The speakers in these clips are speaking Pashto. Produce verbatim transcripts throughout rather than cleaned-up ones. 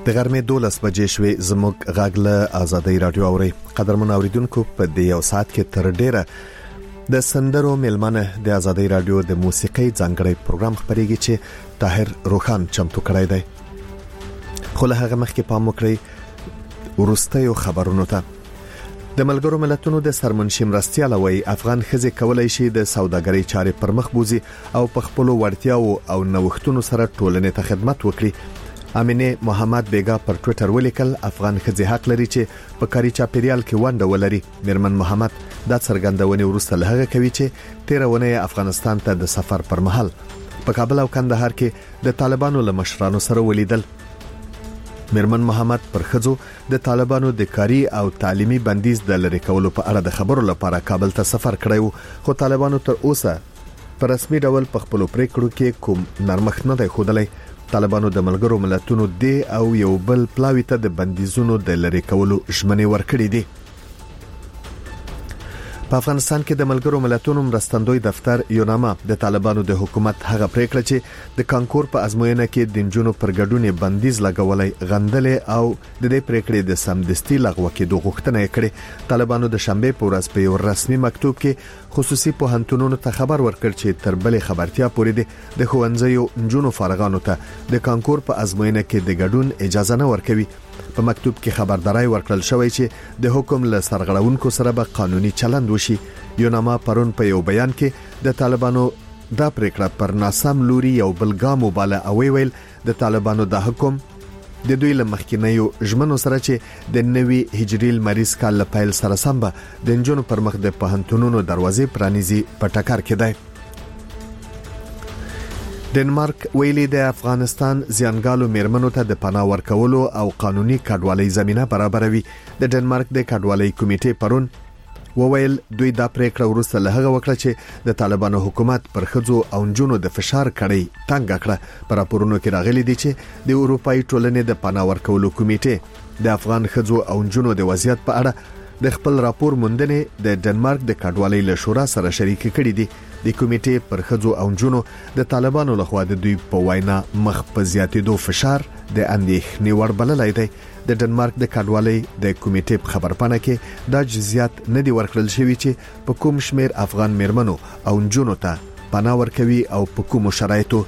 د غرمې دولس بجې شوې. زموږ غږ له آزادۍ رادیو اوري. قدرمن اوریدونکو، په دې یو ساعت کې تر ډیره د سندرو ملمنه د آزادۍ رادیو د موسیقي ځانګړی پروګرام خبريږي چې طاهر روخان چمتو کړی دی. خو له هغه مخکې پام وکړئ ورستیو خبرونو ته. د ملګرو ملتونو د سرمنشي مرستیال وی افغان ښځې کولای شي د سوداګرۍ چارې پر مخ بوزي او په خپل وړتیاو او نوښتونو سره ټولنې ته خدمت وکړي. امینه محمد بیگا پر ټوئیټر ولیکل افغان ښځې حق لري چې په کاري چاپیریال کې ونډه ولري. میرمن محمد دا څرګندونه ورسته له هغه کوي چې تیرونه افغانستان ته د سفر پر مهال په کابل او کندهار کې د طالبانو له مشرانو سره ولیدل. میرمن محمد پر خځو د طالبانو د کاری او تعلیمي بندیز د لری کولو په اړه د خبرو لپاره کابل ته سفر کړی، خو طالبانو تر اوسه په رسمي ډول په خپل پریکړو کې کوم نرمښت نه دی ښودلی. طالبانو د ملګرو ملتونو د او یو بل پلاوی ته د بندیزونو د لری کولو ژمنې ورکړې دي. په افغانستان کې د ملګرو ملتونو مرستندوی دفتر یوناما د طالبانو د حکومت هغه پریکړه چې د کانکور په ازموینه کې د جنونو پر ګډون بندیز لګولای غندلې او د دې پریکړې د سمدستي لغوه کېدو غوښتنه کړې. طالبانو د شنبه په ورځ په یو رسمي مکتوب کې خصوصي پوهنتونونو ته خبر ورکړ چې تر بلې خبرتیا پورې د ښوونځیو جنونو فارغانو ته د کانکور په ازموینه کې د ګډون اجازه نه ورکوي. په مکتوب کې خبرداري ورکړل شوې چې د حکم له سرغړونکو سره به قانوني چلند وشي. یوناما پرون په یو بیان کې د طالبانو دا پریکړه پر ناسم لوري یو بلګام وباله او ویل د طالبانو د حکم د دوی له مخکینیو ژمنو سره چې د نوي هجري مریض کال له پیل سره سم به د جنونو پر مخ د پوهنتونونو دروازې پرانیزي په ټکر کې دی. ډنمارک ویلي د افغانستان زیانګالو میرمنو ته د پناه ورکولو او قانوني کډوالۍ زمينه برابروي. د ډنمارک د کډوالۍ کمیټې پرون وویل دوی دا پریکړه ورسته له هغه وکړه چې د طالبانو حکومت پر خځو او جنونو د فشار کړي تنګ کړه. پر راپورونو کې راغلي دي چې د اروپאי ټولنې د پناه ورکولو کمیټې د افغان خځو او جنونو د وضعیت په اړه د خپل راپور موندنې د ډنمارک د کډوالۍ له شورا سره شریک کړي دي. د کمیټې پر خځو او جنونو د طالبانو لخوا د دوی په وینا مخ په زیاتېدو فشار د اندېښنې وړ بللی دی. د ډنمارک د کډوالۍ د کمیټې په خبرپاڼه کې دا جزئیات نه دي ورکړل شوي چې په کوم شمیر افغان میرمنو او جنونو ته پناه ورکوي او په کوم شرایطو.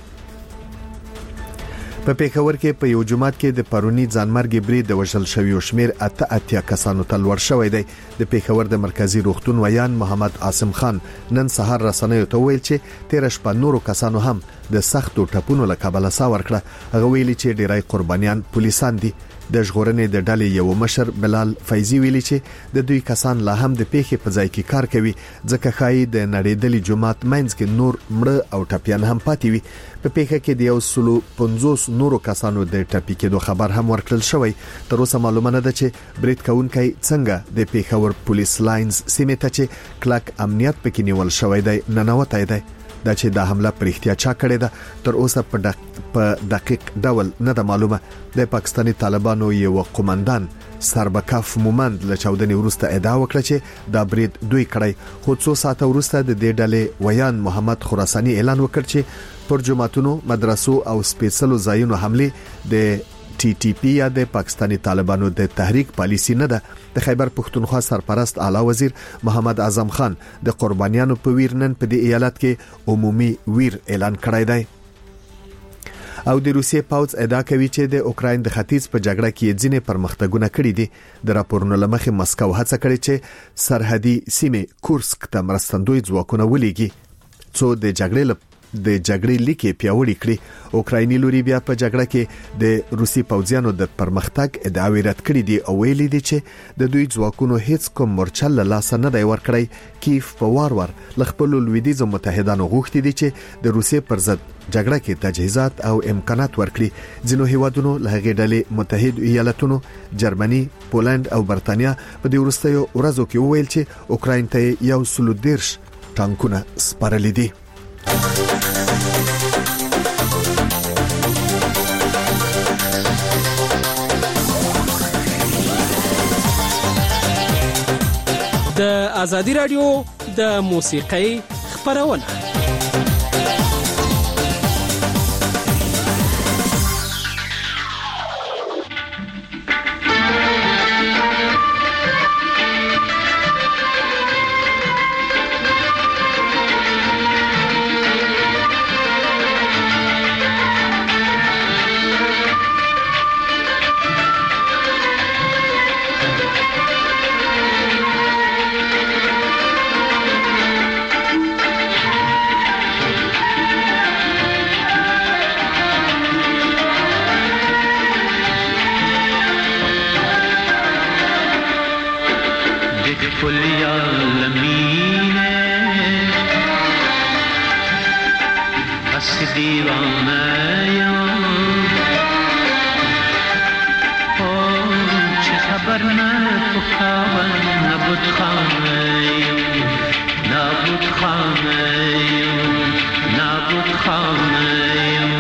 په پیښور کې په یو جماعت کې د پرونی ځانمرګي برید د وژل شوی شمیر اته اتیا کسانو ته لوړ شوی دی. د پیښور د مرکزی روغتون ویان محمد عاصم خان نن سهار رسنیو ته ویل چې تیر شپه نورو کسانو هم د سختو ټپونو له کبله سا ورکړه. هغه ویلي چې ډیری قربانیان پولیسان دي. د ژغورنې د ډلې یو مشر بلال فیضی ویلي چې د دوی کسان لا هم د پیښې په ځای کې کار کوي ځکه خای د نړیدلې جماعت مینځ کې نور مړه او ټپيان هم پاتې وي. په پیښه کې د یو سلو پنځوس نورو کسانو د ټپي کېدو خبر هم ورکړل شوی. تر اوسه معلومه نه ده چې برید کوونکی څنګه د پیښور پولیس لاینز سیمه ته چې کلک امنیت پکې نیول شوی دی ننوتای دی. دا چې دا حمله پر احتیاط چا کړې ده تر اوسه په دق... په دقیق ډول نه ده معلومه. د پاکستاني طالبانو یو قومندان سربکاف مومند له چودنې وروسته ادعا وکړه چې دا برید دوی کړی، خو څو ساعته وروسته د دې ډلې ویان محمد خراساني اعلان وکړ چې پر جماعتونو مدرسو او سپیشلو ځایونو حمله د ټي ټي پی یا د پاکستاني طالبانو د تحریک پالیسی نه ده. د خیبر پختونخوا سرپرست اعلی وزیر محمد اعظم خان د قربانیانو په ویر نن په دې ایالت کې عمومي ویر اعلان کړی دی. او د روسیې پاوځ ادعا کوي چې د اوکراین د ختیځ په جګړه کې ځینې پرمختګونه کړي دي. د راپورونو لمخې مسکو هڅه کړې چې سرحدي سیمه کورسک ته مرستندوی ځواکونه ولېږي څو د جګړې د جګړې لیکي پیاوړي کړي. اوکرایني لوري بیا په جګړه کې د روسي پوځیانو د پرمختګ ادعاوې رد کړې دي او ویلي دي چې د دوی ځواکونو هیڅ کوم مورچل له لاس نه دی ورکړی. کیف په وار وار لخپل لویدیز متحدانو غوښتي دي چې د روسي پر ضد جګړه کې تجهیزات او امکانات ورکړي. ځینو هیوادونو له هغې ډلې متحد ایالاتونو، جرمني، پولند او برتانیا په دې وروستیو ورځو کې وویل چې اوکراین ته یو سلو دیرش ټانکونه سپارلي دي. د آزادی رادیو د موسیقۍ خبرونه. کل عالمینه هست دیوانه یا چه خبر نفکاون نبود خانه نبود خانه نبود خانه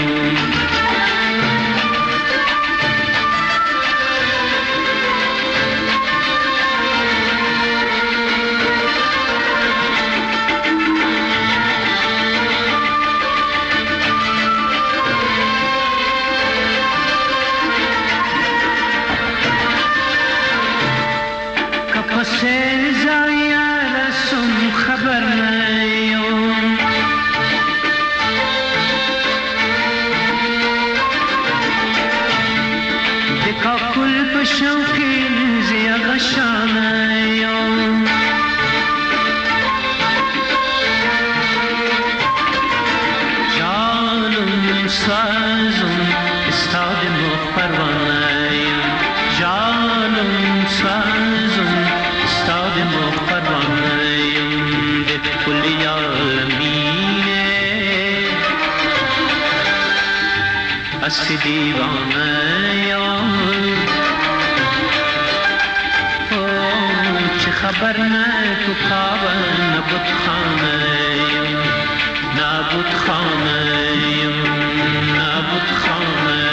هستی دیوانه یا چه خبر نه تو کابل نبود خانه نبود خانه نبود خانه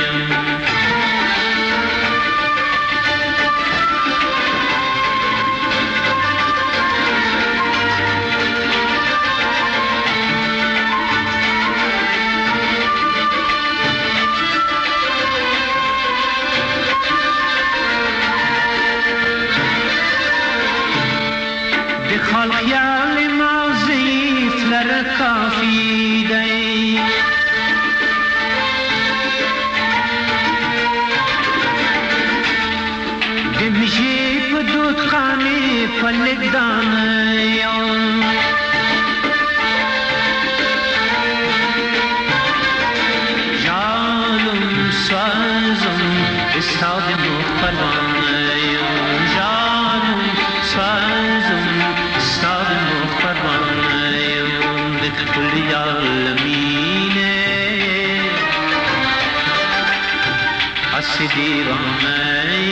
خیال ماضی فلر کافی دی دمجی پدود خانی فلک دانه جانم سازم استاد مخبرانه جانم سازم کل عالمینه هست دیوانه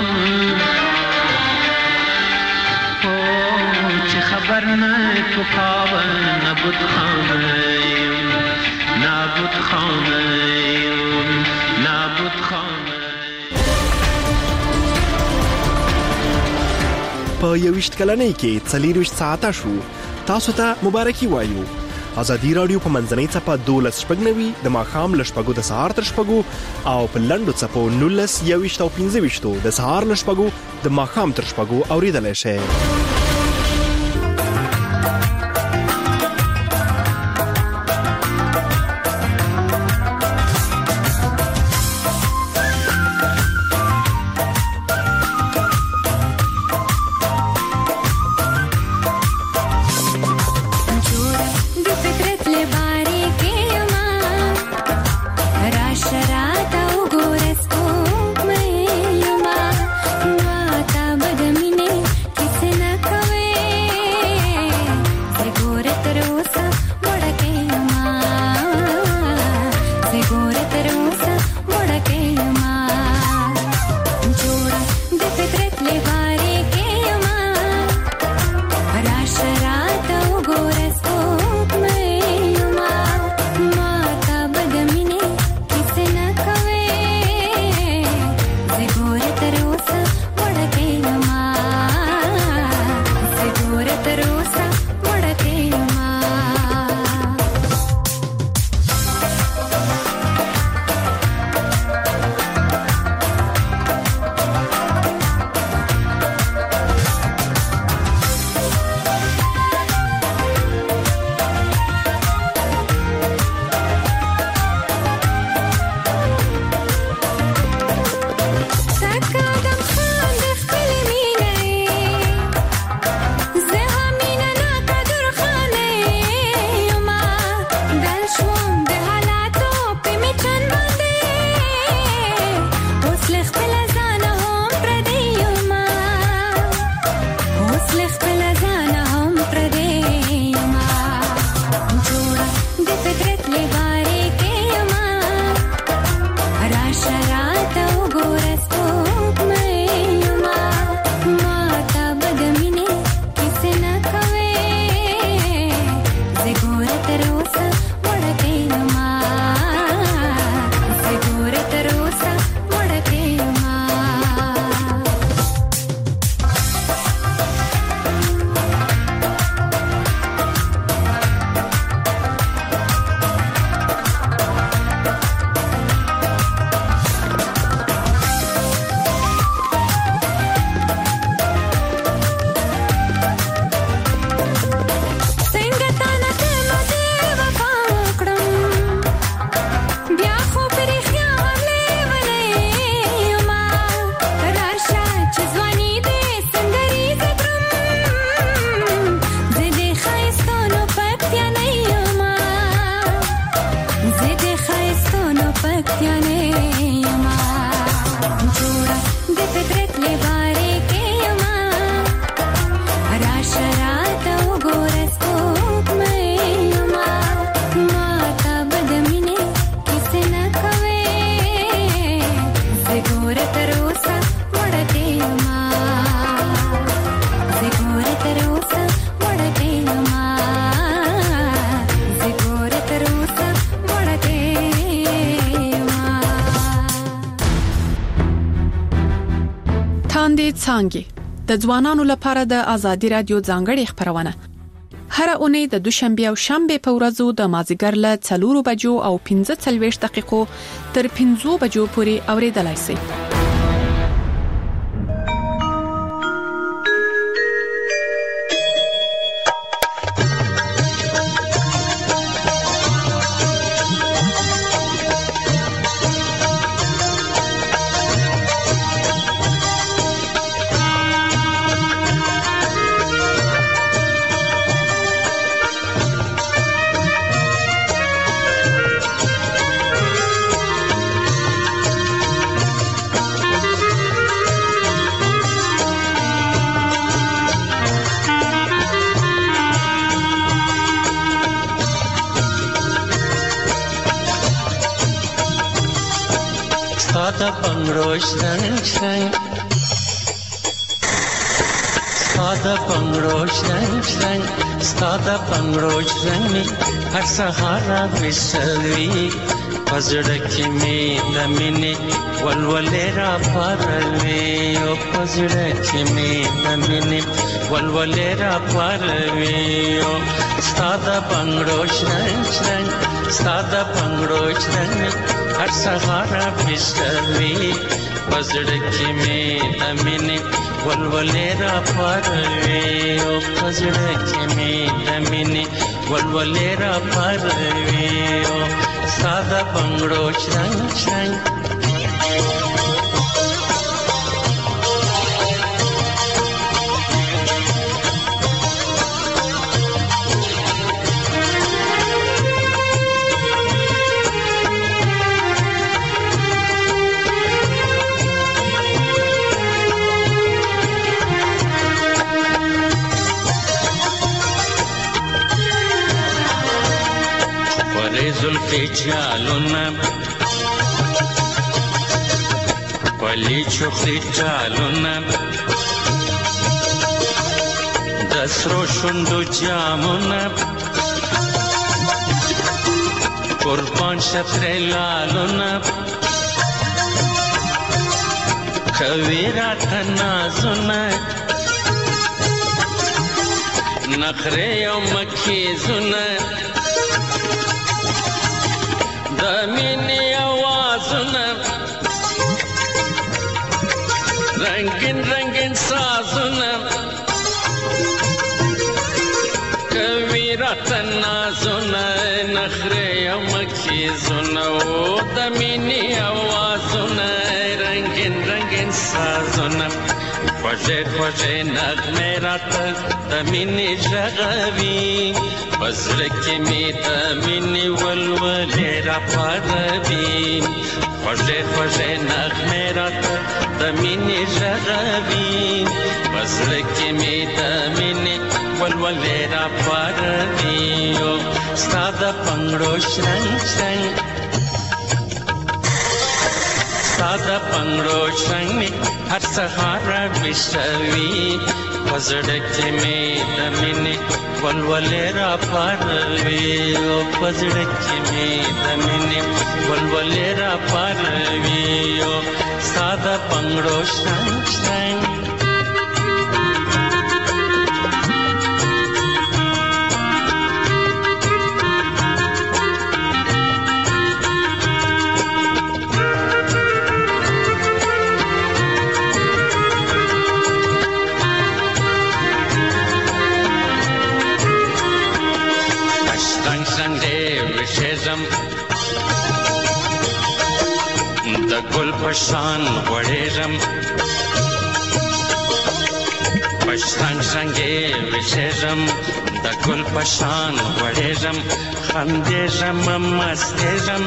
چه خبر نه تو کابل نبود خانه نبود خانه نبود خانه په یوشت کلنۍ کې څلېرویشت ساعته شو تاسو ته مبارکي وایو ازادي رادیو په منځنۍ څپه دولس شپږ نوي د ماښام له شپږو د سهار تر شپږو او په لنډو څپو نولس یوویشت او پنځه ویشتو د سهار له شپږو د ماښام تر شپږو اورېدلی شئ. Kisena څانګې د ځوانانو لپاره د ازادي رادیو ځانګړي خبرونه هر اونۍ د دوشنبه او شنبه په ورځو د مازیګر له څلورو بجو او پنځه څلوېښت دقیقو تر پنځو بجو پورې اوریدلای شئ. Stada pangrosh rang rang Stada pangrosh rang rang Stada pangrosh rang mi har sahara visavi Pazraki me damine walwalera parve O pazraki me damine walwalera parve O Stada pangrosh rang rang Stada pangrosh rang mi har sahara visavi Pazraki me damine walwalera parve O pazraki me damine walwalera parve O Sada bangro chang chang Zulfi chaluna Pali chukli chaluna Dasro shundu jamuna Kurban shatre laluna Kavira tanazuna Nakhre yaw makhi zuna Damini awazuna Rangin rangin sazuna Kavira tanazuna Nakhre yamakhi zuna O damini awazuna Rangin rangin sazuna Khwaje khwaje nagme rata Damini jagavi Bazraki me damini walwalera parvi Khwaje khwaje nagme rata damini jagavi Bazraki me damini walwalera parvi O Stada pangro shrang shrang Stada pangro shrang me har sahara visavi Bazraki me damini walwalera parve O pazraki me damine walwalera parve O sada pangro shrang shrang د ګل پشان وړېږم پشان څنګه وشېږم د ګل پشان وړېږم خندېږم مستېږم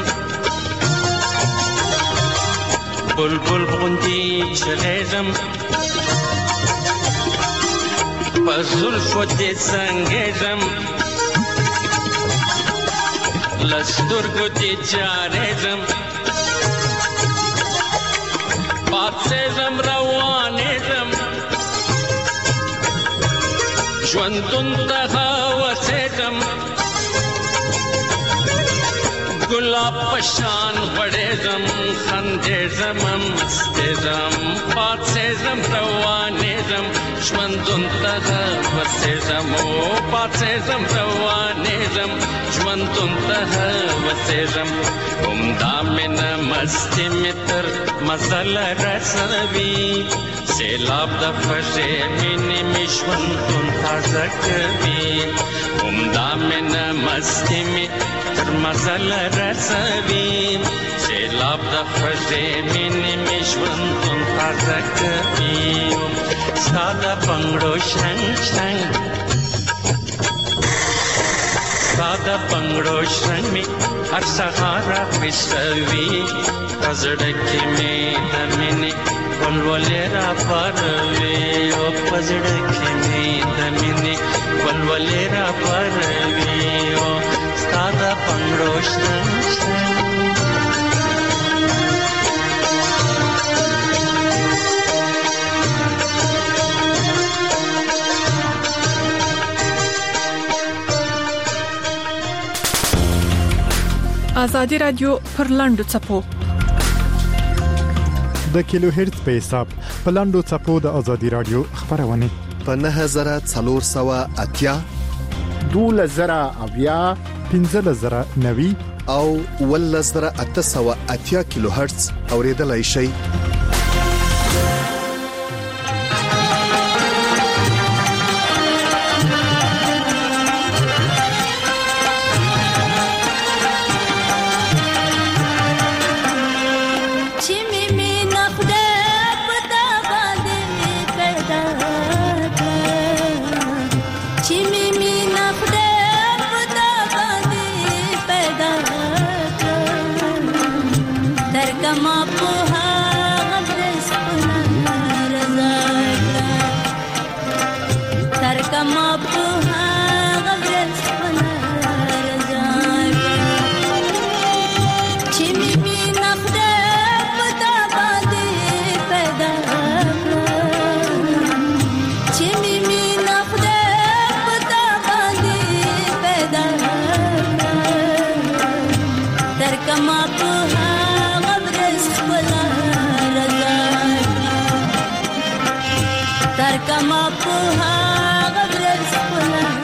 بلبل غوندې چغېږم په زلفو دې څنګېږم له سترګو دې جارېږم پاڅېږم روانېږم ژوندون ته هوسېږم गुलाब पशान वड़ेजम खंदेजम मस्तेजम पासेजम रवानेजम श्वंतुंतः वसेजम ओ पासेजम रवानेजम श्वंतुंतः वसेजम उमदामिन मस्ती मित्र मसल रसवी सेलाब दफजे मिनी मिश्वंतुन ताजकवी उमदामिन मस्ती मित्र मसल रसवी सेलाब दफजे मिनी मिश्वंतुन ताजकवी सादा पंगड़ो शंग शंग सादा पंगड़ो शंग में हर सहारा पिसवी पजड़के में दमिने वलवलेरा परवे ओ पजड़के में दमिने वलवलेरा परवे ओ सादा पंगड़ो शंग शंग آزادی رادیو پر لاندو چپو د کیلو هرتز په حساب په لاندو چپو د آزادی رادیو خبرونه په نه هزار څلور سوه اتیا دوله زره اویا پنځه زره نوي او ول زره اته سوه اتیا کیلو هرتز اوریدلای شي. Kama puha gabres pula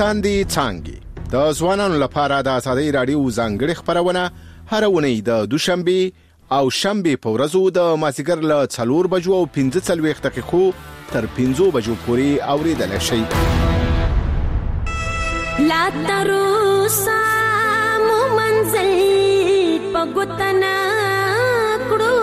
تاندې څانګې. د ځوانانو لپاره د ازادي رادیو ځانګړي خبرونه هر اونۍ د دوشنبه او شنبه په ورځو د مازیګر له څلور بجو او پنځه څلوېښت دقیقو تر پنځو بجو پورې اوریدل شي. لا تروسا مو منزل پګوتنا کړو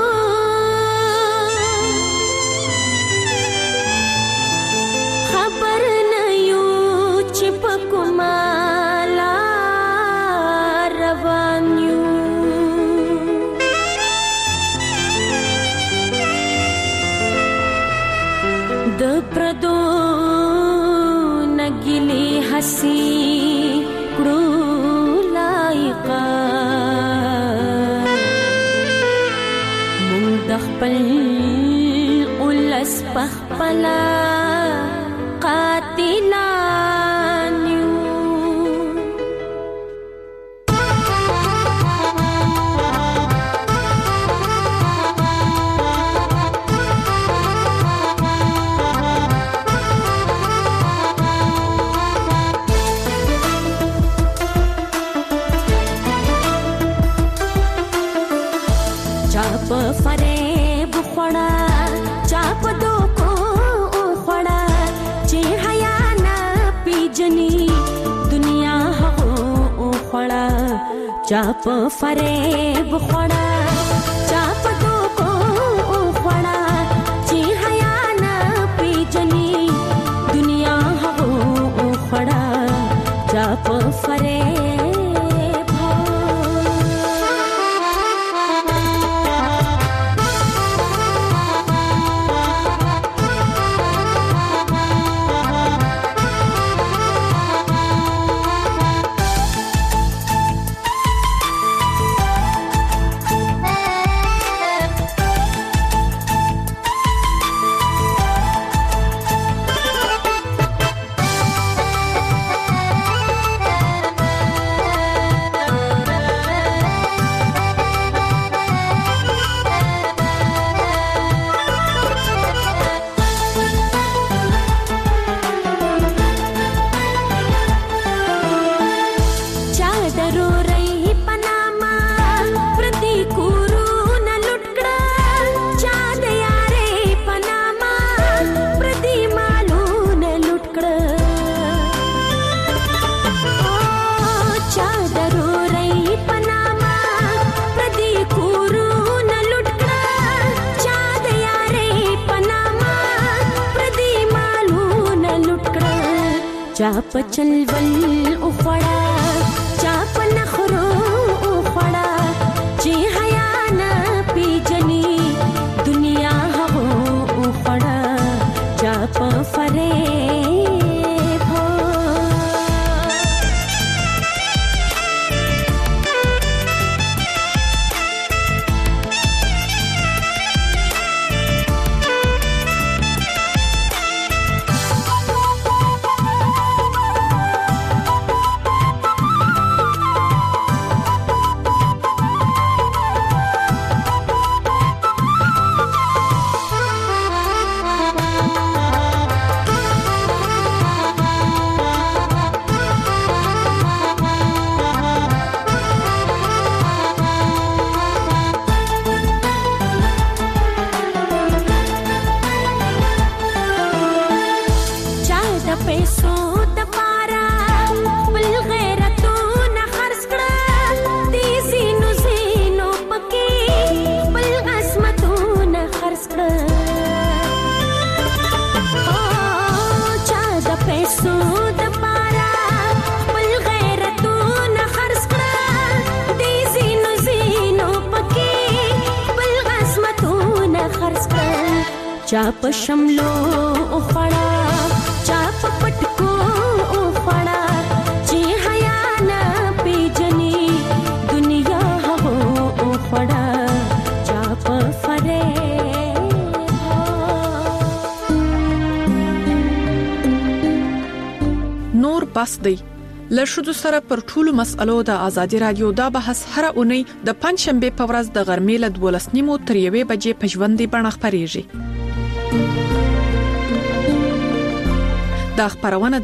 خبر نه یو چې پکومالا روان یو د پردو نګلی حسی کړو لایقا مونږ د خپل ولس پخپلا قاتلان یو. چاپ فریب خوڑا چاپ دوکو خوڑا چی حیا نا پیجنی دنیا ہو خوڑا چاپ فریب خوڑا چاپ دوکو خوڑا چی حیا نا پیجنی دنیا ہو خوڑا چاپ فریب چاپ چلول اخوڑا چاپ نخرو اخوڑا چی حیا نا پیجنی دنیا ہو اخوڑا چاپ فریب ہو. چاپ شملو اخوڑا چاپ پٹکو اخوڑا چی حیا نا پیجنی دنیا ہو اخوڑا چاپ فریب نور بس دی لشدو سره پر ټولو مسالو د ازادي رادیو دا بحث هر اونۍ د پنځشنبه په ورځ د غرمې له دولس نیمو تر یوې بجې په ژوندۍ بڼه خپرېږي. دا خبرونه